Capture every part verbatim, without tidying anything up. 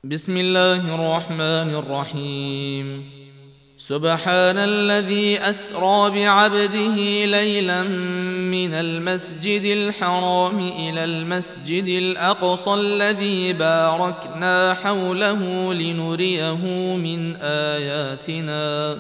بسم الله الرحمن الرحيم. سبحان الذي أسرى بعبده ليلا من المسجد الحرام إلى المسجد الأقصى الذي باركنا حوله لنريه من آياتنا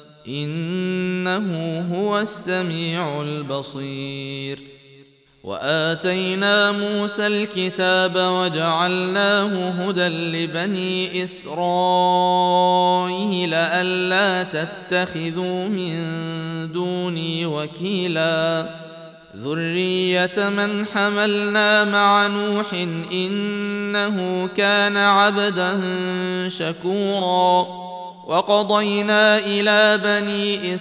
إنه هو السميع البصير. وآتينا موسى الكتاب وجعلناه هدى لبني إسرائيل ألا تتخذوا من دوني وكيلا ذرية من حملنا مع نوح إنه كان عبدا شكورا. وقضينا إلى بني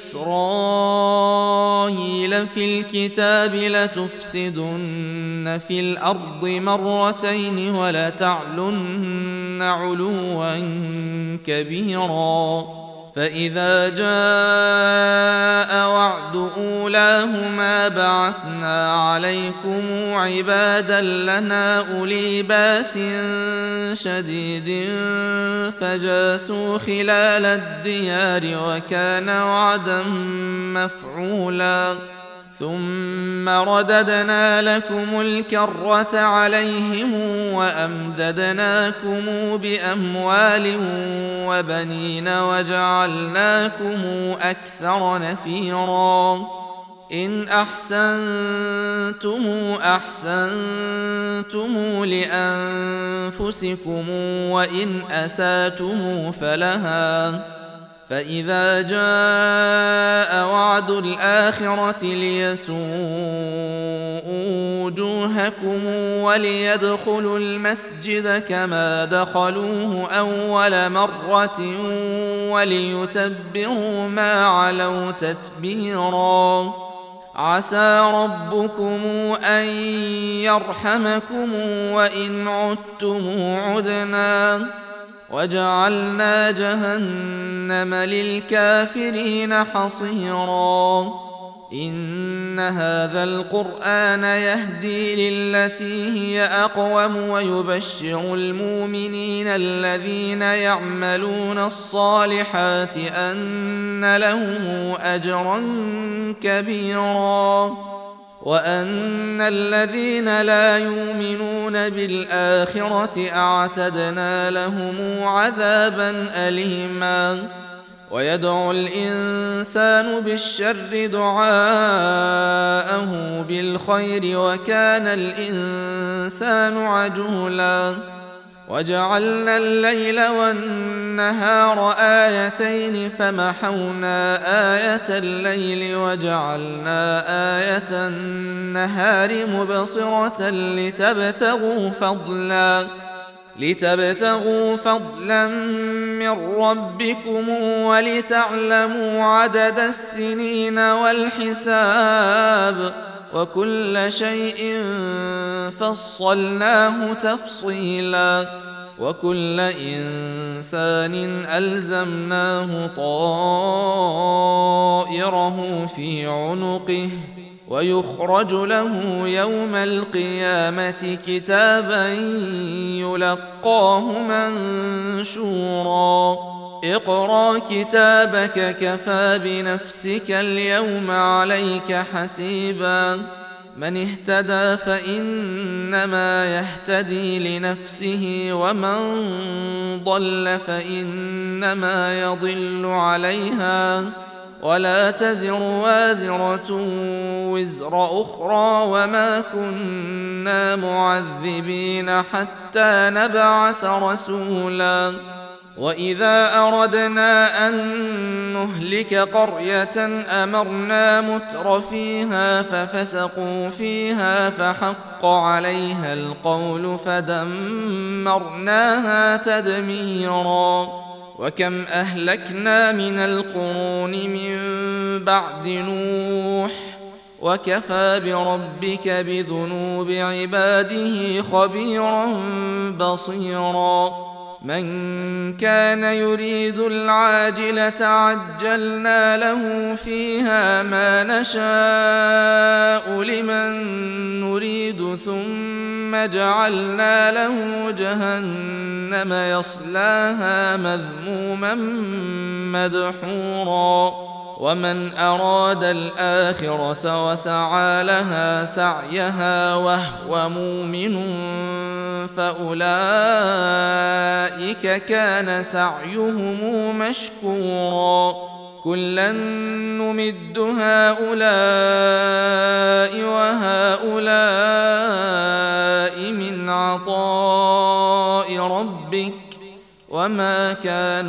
إسرائيل في الكتاب لتفسدن في الأرض مرتين ولتعلن علوا كبيرا. فإذا جاء وعد أولاهما بعثنا عليكم عبادا لنا أولي باس شديد فجاسوا خلال الديار وكان وعدا مفعولا. ثم رددنا لكم الكرة عليهم وأمددناكم بأموال وبنين وجعلناكم أكثر نفيرا. إن أحسنتم أحسنتم لأنفسكم وإن أساتم فلها. فإذا جاء وعد الآخرة ليسوءوا وجوهكم وليدخلوا المسجد كما دخلوه أول مرة وليتبروا ما علوا تتبيرا. عسى ربكم أن يرحمكم وإن عدتم عدنا وجعلنا جهنم للكافرين حصيرا. إن هذا القرآن يهدي للتي هي أقوم ويبشر المؤمنين الذين يعملون الصالحات أن لهم أجرا كبيرا وأن الذين لا يؤمنون بالآخرة أعتدنا لهم عذابا أليما. ويدعو الإنسان بالشر دعاءه بالخير وكان الإنسان عجولا. وجعلنا الليل والنهار آيتين فمحونا آية الليل وجعلنا آية النهار مبصرة لتبتغوا فضلا لتبتغوا فضلا من ربكم ولتعلموا عدد السنين والحساب وكل شيء فصلناه تفصيلا. وكل إنسان ألزمناه طائره في عنقه ويخرج له يوم القيامة كتابا يلقاه منشورا. اقرأ كتابك كفى بنفسك اليوم عليك حسيبا. من اهتدى فإنما يهتدي لنفسه ومن ضل فإنما يضل عليها ولا تزر وازرة وزر أخرى وما كنا معذبين حتى نبعث رسولا. وإذا أردنا أن نهلك قرية أمرنا متر فيها ففسقوا فيها فحق عليها القول فدمرناها تدميرا. وكم أهلكنا من القرون من بعد نوح وكفى بربك بذنوب عباده خبيرا بصيرا. من كان يريد العاجلة عجلنا له فيها ما نشاء لمن نريد ثم ثم جعلنا له جهنم يصلاها مذموما مدحورا ومن أراد الآخرة وسعى لها سعيها وهو مؤمن فأولئك كان سعيهم مشكورا كلا نمد هؤلاء وهؤلاء من عطاء ربك وما كان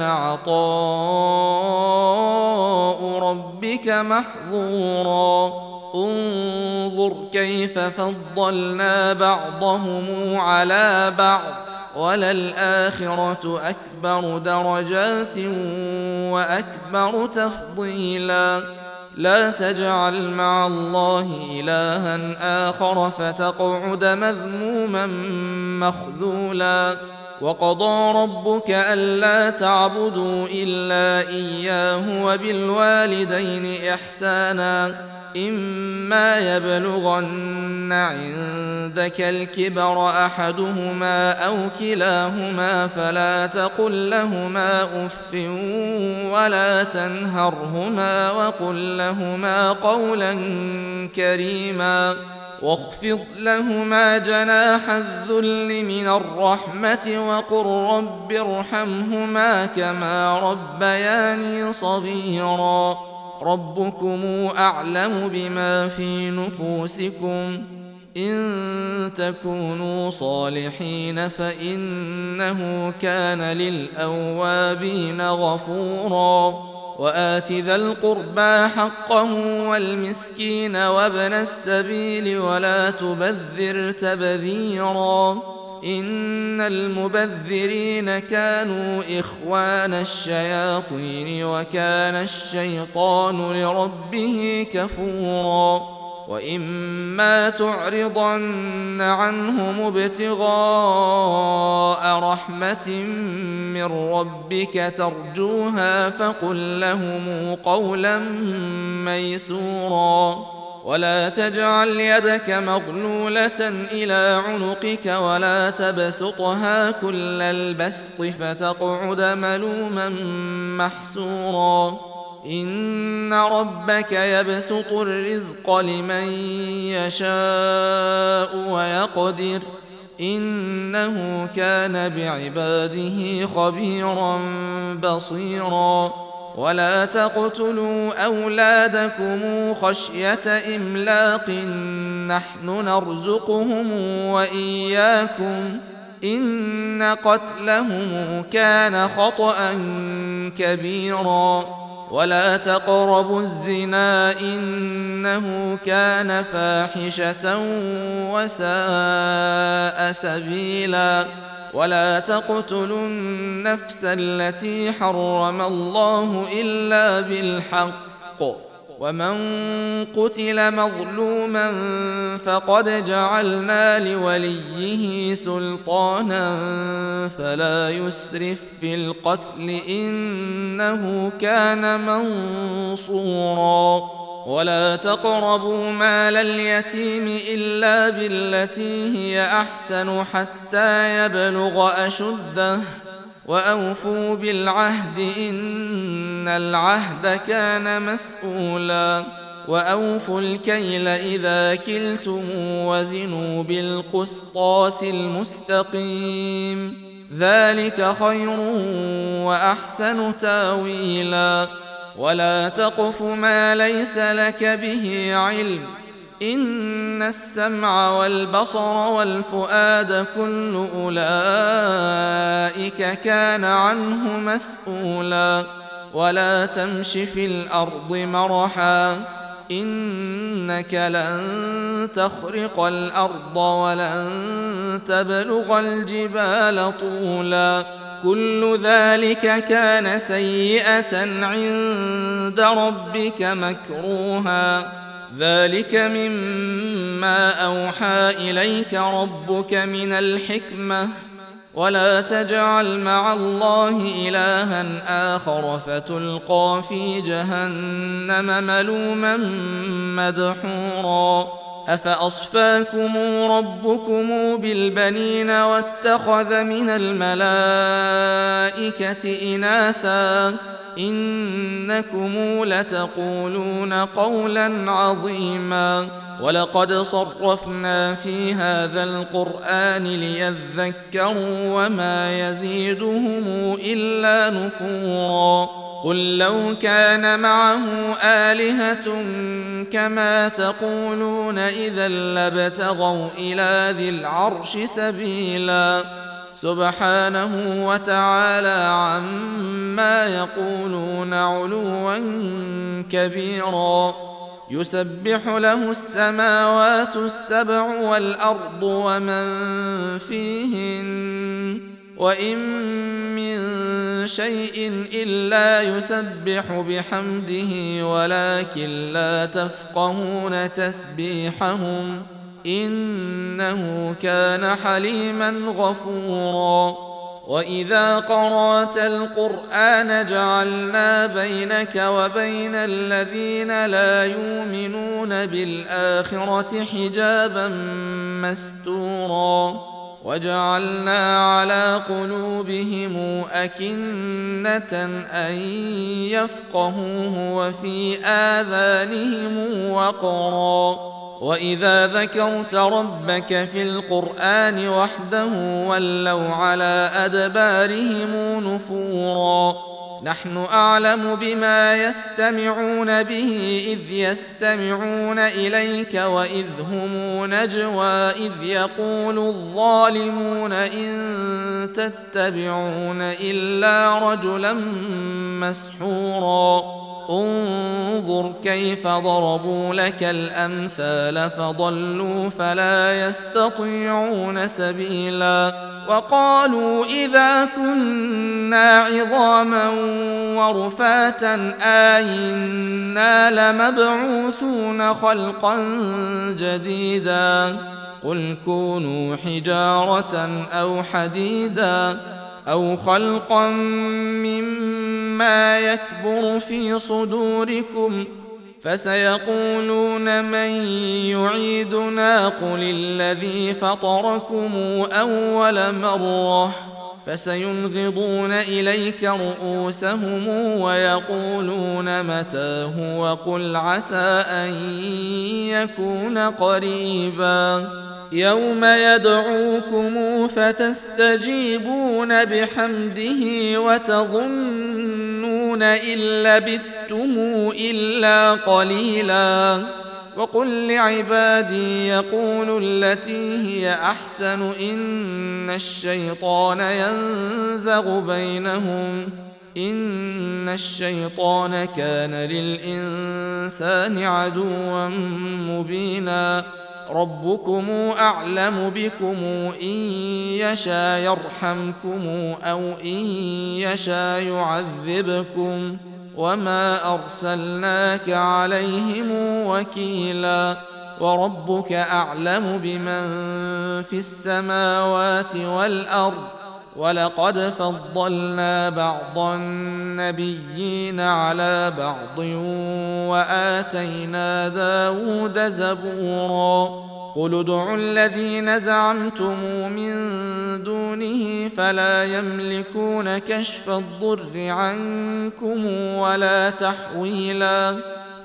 عطاء ربك محظورا انظر كيف فضلنا بعضهم على بعض وللآخرة أكبر درجات وأكبر تفضيلا لا تجعل مع الله إلها آخر فتقعد مذموما مخذولا وقضى ربك ألا تعبدوا إلا إياه وبالوالدين إحسانا إما يبلغن عندك الكبر أحدهما أو كلاهما فلا تقل لهما أف ولا تنهرهما وقل لهما قولا كريما واخفض لهما جناح الذل من الرحمة وقل رب ارحمهما كما ربياني صغيرا ربكم أعلم بما في نفوسكم إن تكونوا صالحين فإنه كان للأوابين غفورا وآت ذا القربى حقه والمسكين وابن السبيل ولا تبذر تبذيرا إن المبذرين كانوا إخوان الشياطين وكان الشيطان لربه كفورا وإما تعرضن عنهم ابتغاء رحمة من ربك ترجوها فقل لهم قولا ميسورا ولا تجعل يدك مغلولة إلى عنقك ولا تبسطها كل البسط فتقعد ملوما محسورا إن ربك يبسط الرزق لمن يشاء ويقدر إنه كان بعباده خبيرا بصيرا ولا تقتلوا أولادكم خشية إملاق نحن نرزقهم وإياكم إن قتلهم كان خطأ كبيرا ولا تقربوا الزنا إنه كان فاحشة وساء سبيلا ولا تقتلوا النفس التي حرم الله إلا بالحق ومن قتل مظلوما فقد جعلنا لوليه سلطانا فلا يسرف في القتل إنه كان منصورا ولا تقربوا مال اليتيم إلا بالتي هي أحسن حتى يبلغ أشده وأوفوا بالعهد إن العهد كان مسؤولا وأوفوا الكيل إذا كلتم وزنوا بالقسطاس المستقيم ذلك خير وأحسن تاويلا ولا تقف ما ليس لك به علم إن السمع والبصر والفؤاد كل أولئك كان عنه مسؤولا ولا تمش في الأرض مرحا إنك لن تخرق الأرض ولن تبلغ الجبال طولا كل ذلك كان سيئة عند ربك مكروها ذلك مما أوحى إليك ربك من الحكمة ولا تجعل مع الله إلها آخر فتلقى في جهنم ملوما مدحورا أفأصفاكم ربكم بالبنين واتخذ من الملائكة إناثا إنكم لتقولون قولا عظيما ولقد صرفنا في هذا القرآن ليذكروا وما يزيدهم إلا نفورا قل لو كان معه آلهة كما تقولون إذا لابتغوا إلى ذي العرش سبيلا سبحانه وتعالى عما يقولون علوا كبيرا يسبح له السماوات السبع والأرض ومن فيهن وإن من شيء إلا يسبح بحمده ولكن لا تفقهون تسبيحهم إنه كان حليما غفورا وإذا قرأت القرآن جعلنا بينك وبين الذين لا يؤمنون بالآخرة حجابا مستورا وجعلنا على قلوبهم أكنة أن يفقهوه وفي آذانهم وقرا وإذا ذكرت ربك في القرآن وحده ولوا على أدبارهم نفورا نحن أعلم بما يستمعون به إذ يستمعون إليك وإذ هم نجوى إذ يقول الظالمون إن تتبعون إلا رجلا مسحورا انظر كيف ضربوا لك الأمثال فضلوا فلا يستطيعون سبيلا وقالوا إذا كنا عظاما ورفاتا آئنا لمبعوثون خلقا جديدا قل كونوا حجارة أو حديدا أو خلقا مما يكبر في صدوركم فسيقولون من يعيدنا قل الذي فطركم أول مرة فسينغضون إليك رؤوسهم ويقولون متاه وقل عسى أن يكون قريبا يوم يدعوكم فتستجيبون بحمده وتظنون إن لبثتم إلا قليلا وقل لعبادي يقولوا التي هي أحسن إن الشيطان ينزغ بينهم إن الشيطان كان للإنسان عدوا مبينا ربكم أعلم بكم إن يشاء يرحمكم أو إن يشاء يعذبكم وما أرسلناك عليهم وكيلا وربك أعلم بمن في السماوات والأرض ولقد فضلنا بعض النبيين على بعض وآتينا داود زبورا قل ادعوا الذين زعمتم من دونه فلا يملكون كشف الضر عنكم ولا تحويلا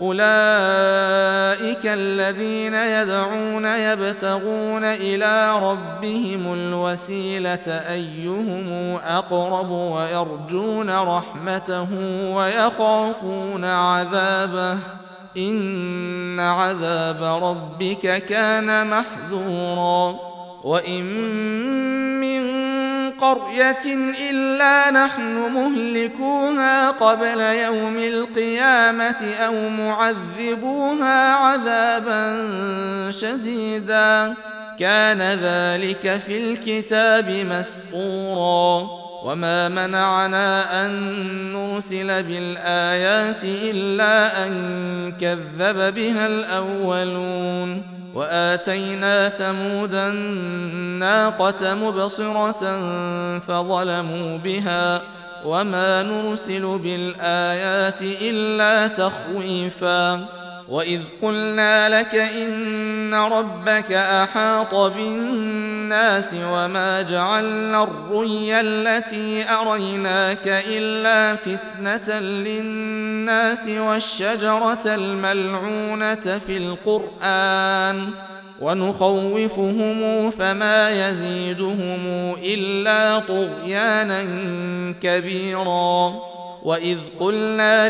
أولئك الذين يدعون يبتغون إلى ربهم الوسيلة أيهم أقرب ويرجون رحمته ويخافون عذابه إن عذاب ربك كان محذورا وإن من قرية إلا نحن مهلكوها قبل يوم القيامة أو معذبوها عذابا شديدا كان ذلك في الكتاب مسطورا وما منعنا أن نرسل بالآيات إلا أن كذب بها الأولون وآتينا ثمود الناقة مبصرة فظلموا بها وما نرسل بالآيات إلا تخويفا وإذ قلنا لك إن ربك أحاط بالناس وما جعلنا الرؤيا التي أريناك إلا فتنة للناس والشجرة الملعونة في القرآن ونخوفهم فما يزيدهم إلا طغيانا كبيرا. وإذ قلنا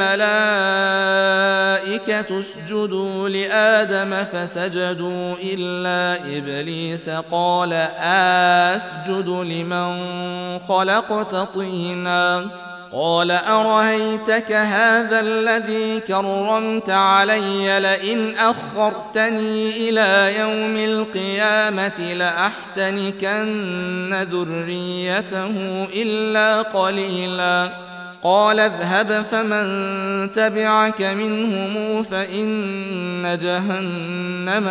للملائكة اسجدوا لآدم فسجدوا إلا إبليس قال أسجد لمن خلقت طينا قال أرهيتك هذا الذي كرمت علي لئن أخرتني إلى يوم القيامة لأحتنكن ذريته إلا قليلا قال اذهب فمن تبعك منهم فإن جهنم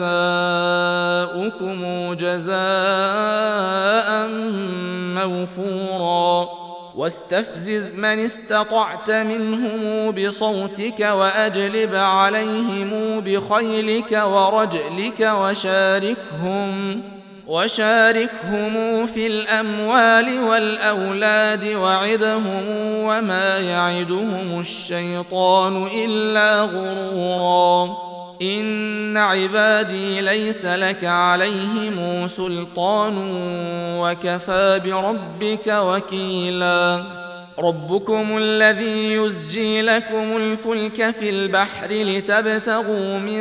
جزاؤكم جزاء موفورا واستفزز من استطعت منهم بصوتك وأجلب عليهم بخيلك ورجلك وشاركهم وشاركهم في الأموال والأولاد وعدهم وما يعدهم الشيطان إلا غرورا إن عبادي ليس لك عليهم سلطان وكفى بربك وكيلا. ربكم الذي يزجي لكم الفلك في البحر لتبتغوا من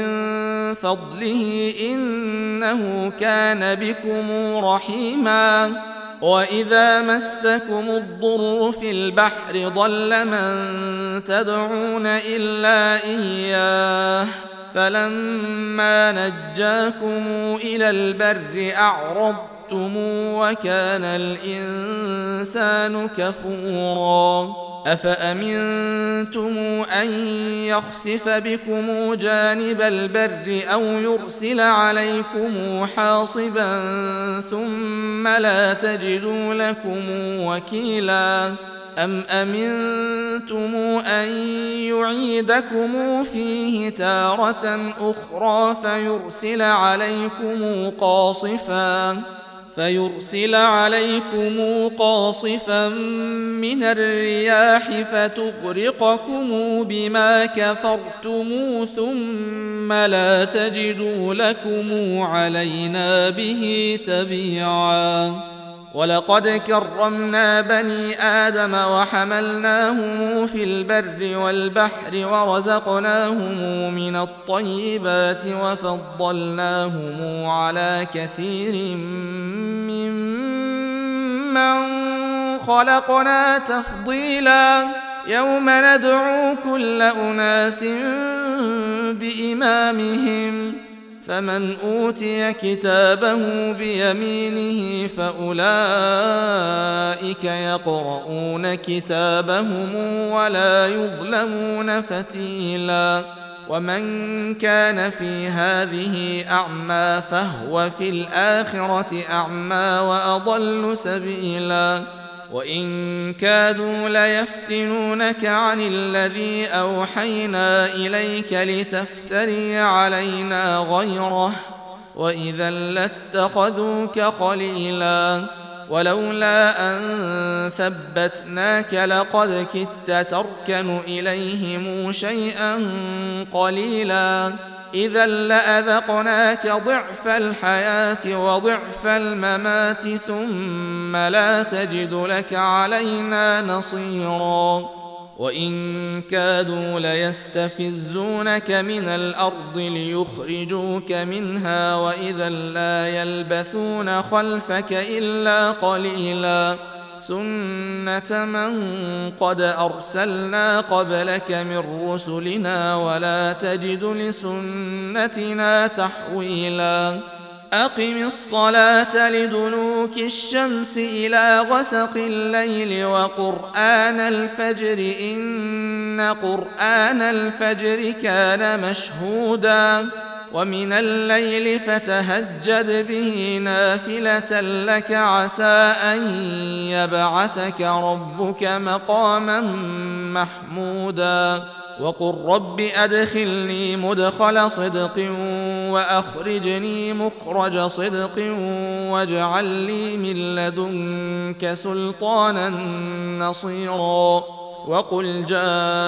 فضله إنه كان بكم رحيما وإذا مسكم الضر في البحر ضل من تدعون إلا إياه فلما نجاكم إلى البر أعرضتم وكان الإنسان كفورا أفأمنتم أن يخسف بكم جانب البر أو يرسل عليكم حاصبا ثم لا تجدوا لكم وكيلا أم أمنتم أن يعيدكم فيه تارة أخرى فيرسل عليكم قاصفا فيرسل عليكم قاصفا من الرياح فتغرقكم بما كفرتم ثم لا تجدوا لكم علينا به تبيعا ولقد كرمنا بني آدم وحملناهم في البر والبحر ورزقناهم من الطيبات وفضلناهم على كثير ممن خلقنا تفضيلا يوم ندعو كل أناس بإمامهم فمن أوتي كتابه بيمينه فأولئك يقرؤون كتابهم ولا يظلمون فتيلا ومن كان في هذه أعمى فهو في الآخرة أعمى وأضل سبيلا وإن كادوا ليفتنونك عن الذي أوحينا إليك لتفتري علينا غيره وإذا لاتخذوك خليلا ولولا أن ثبتناك لقد كدت تركن إليهم شيئا قليلا إذا لأذقناك ضعف الحياة وضعف الممات ثم لا تجد لك علينا نصيرا وإن كادوا ليستفزونك من الأرض ليخرجوك منها وإذا لا يلبثون خلفك إلا قليلا سنة من قد أرسلنا قبلك من رسلنا ولا تجد لسنتنا تحويلا أقم الصلاة لدلوك الشمس إلى غسق الليل وقرآن الفجر إن قرآن الفجر كان مشهودا ومن الليل فتهجد به نافلة لك عسى أن يبعثك ربك مقاما محمودا وقل رب أدخلني مدخل صدق وأخرجني مخرج صدق واجعل لي من لدنك سلطانا نصيرا وقل جاء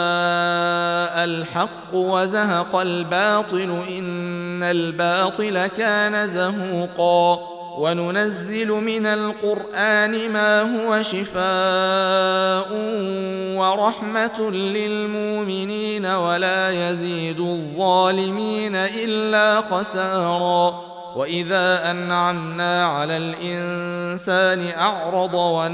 الحق وزهق الباطل إن الباطل كان زهوقا وننزل من القرآن ما هو شفاء ورحمة للمؤمنين ولا يزيد الظالمين إلا خسارا وإذا أنعمنا على الإنسان أعرض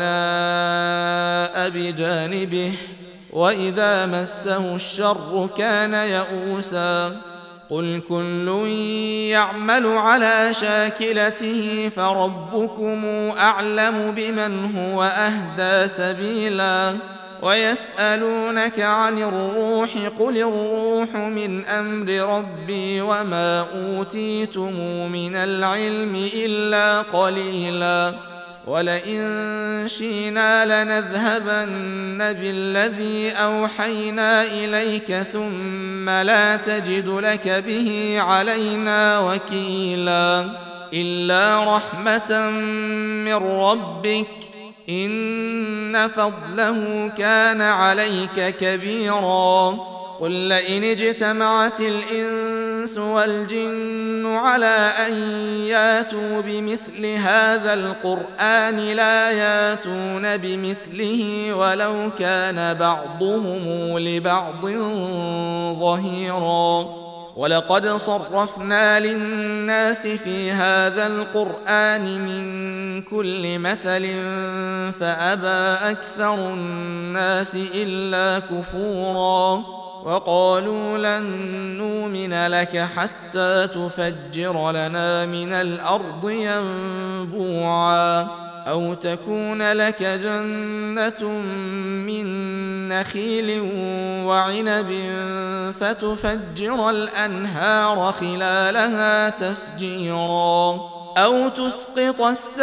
وناء بجانبه وإذا مسه الشر كان يئوسا قل كل يعمل على شاكلته فربكم أعلم بمن هو أهدى سبيلا ويسألونك عن الروح قل الروح من أمر ربي وما أوتيتم من العلم إلا قليلا ولئن شئنا لنذهبن بالذي أوحينا إليك ثم لا تجد لك به علينا وكيلا إلا رحمة من ربك إن فضله كان عليك كبيرا قل لئن اجتمعت الإنس والجن على أن ياتوا بمثل هذا القرآن لا ياتون بمثله ولو كان بعضهم لبعض ظهيرا ولقد صرفنا للناس في هذا القرآن من كل مثل فأبى أكثر الناس إلا كفورا وقالوا لن نؤمن لك حتى تفجر لنا من الأرض ينبوعا أو تكون لك جنة من نخيل وعنب فتفجر الأنهار خلالها تفجيرا أو تسقط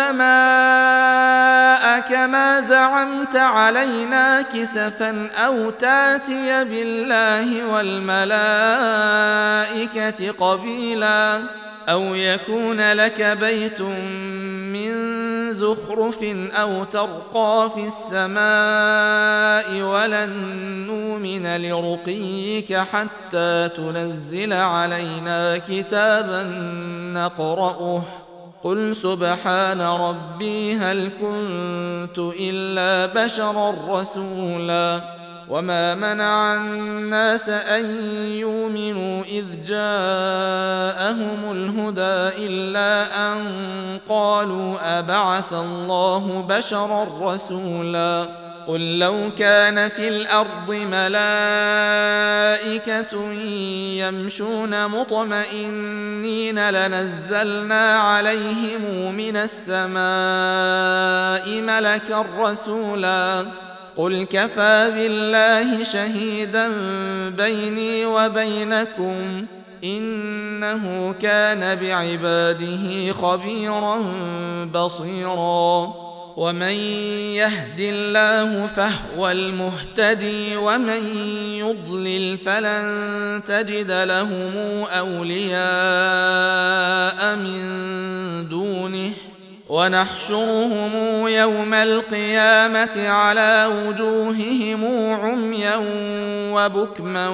السماء كما زعمت علينا كسفا أو تاتي بالله والملائكة قبيلا أو يكون لك بيت من زخرف أو ترقى في السماء ولن نؤمن لرقيك حتى تنزل علينا كتابا نقرأه قل سبحان ربي هل كنت إلا بشرا رسولا وما منع الناس أن يؤمنوا إذ جاءهم الهدى إلا أن قالوا أبعث الله بشرا رسولا قل لو كان في الأرض ملائكة يمشون مطمئنين لنزلنا عليهم من السماء ملكا رسولا قل كفى بالله شهيدا بيني وبينكم إنه كان بعباده خبيرا بصيرا ومن يهد الله فهو المهتدي ومن يضلل فلن تجد لهم أولياء من دونه ونحشرهم يوم القيامة على وجوههم عميا وبكما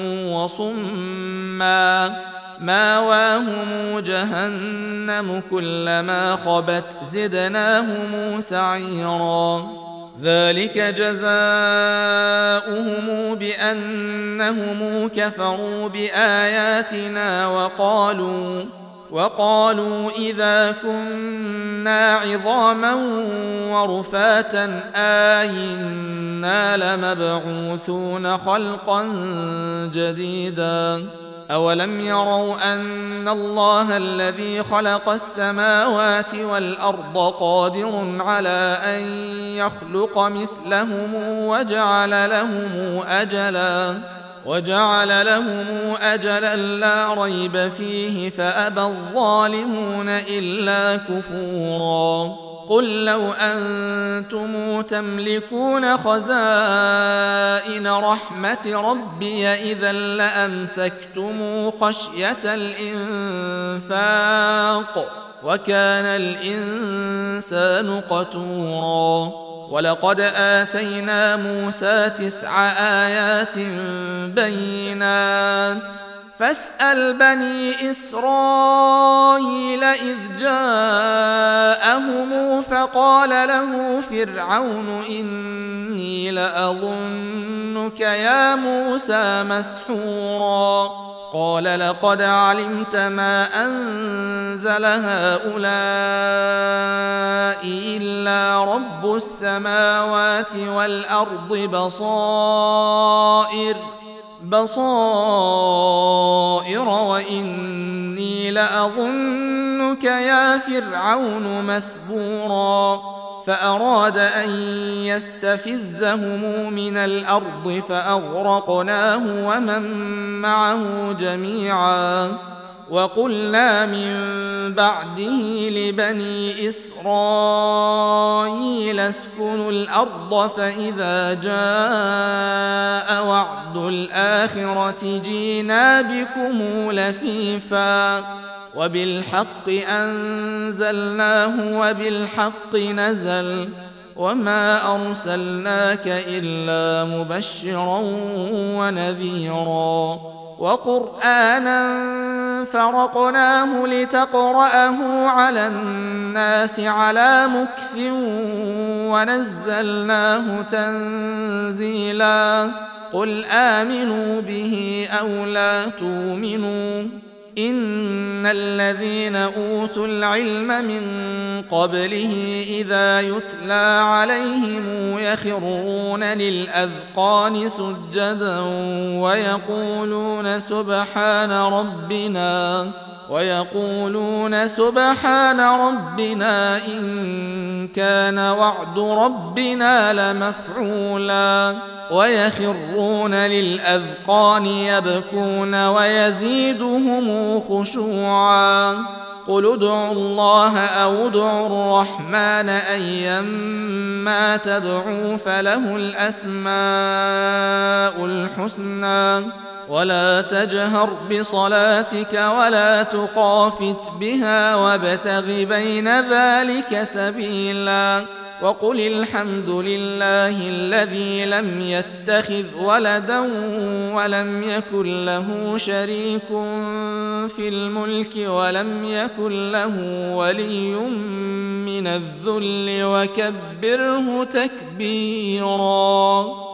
وصما ماواهم جهنم كلما خبت زدناهم سعيرا ذلك جزاؤهم بأنهم كفروا بآياتنا وقالوا وقالوا إذا كنا عظاما ورفاتا آئنا لمبعوثون خلقا جديدا أولم يروا أن الله الذي خلق السماوات والأرض قادر على أن يخلق مثلهم وجعل لهم أجلا وجعل لهم أجلا لا ريب فيه فأبى الظالمون إلا كفورا قل لو أنتم تملكون خزائن رحمة ربي إذا لأمسكتم خشية الإنفاق وكان الإنسان قتورا ولقد آتينا موسى تسع آيات بينات فاسأل بني إسرائيل إذ جاءهم فقال له فرعون إني لأظنك يا موسى مسحورا قال لقد علمت ما أنزل هؤلاء إلا رب السماوات والأرض بصائر بصائر وإني لأظنك يا فرعون مثبورا فأراد أن يستفزهم من الأرض فأغرقناه ومن معه جميعا وقلنا من بعده لبني إسرائيل اسكنوا الأرض فإذا جاء وعد الآخرة جينا بكم لفيفا وبالحق أنزلناه وبالحق نزل وما أرسلناك إلا مبشرا ونذيرا وقرآنا فرقناه لتقرأه على الناس على مكث ونزلناه تنزيلا قل آمنوا به أو لا تؤمنوا إن الذين أوتوا العلم من قبله إذا يتلى عليهم يخرون للأذقان سجدا ويقولون سبحان ربنا ويقولون سبحان ربنا إن كان وعد ربنا لمفعولا ويخرون للأذقان يبكون ويزيدهم خشوعا قل ادعوا الله أو ادعوا الرحمن أيما تدعوا فله الأسماء الحسنى ولا تجهر بصلاتك ولا تخافت بها وابتغ بين ذلك سبيلا وقل الحمد لله الذي لم يتخذ ولدا ولم يكن له شريك في الملك ولم يكن له ولي من الذل وكبره تكبيرا.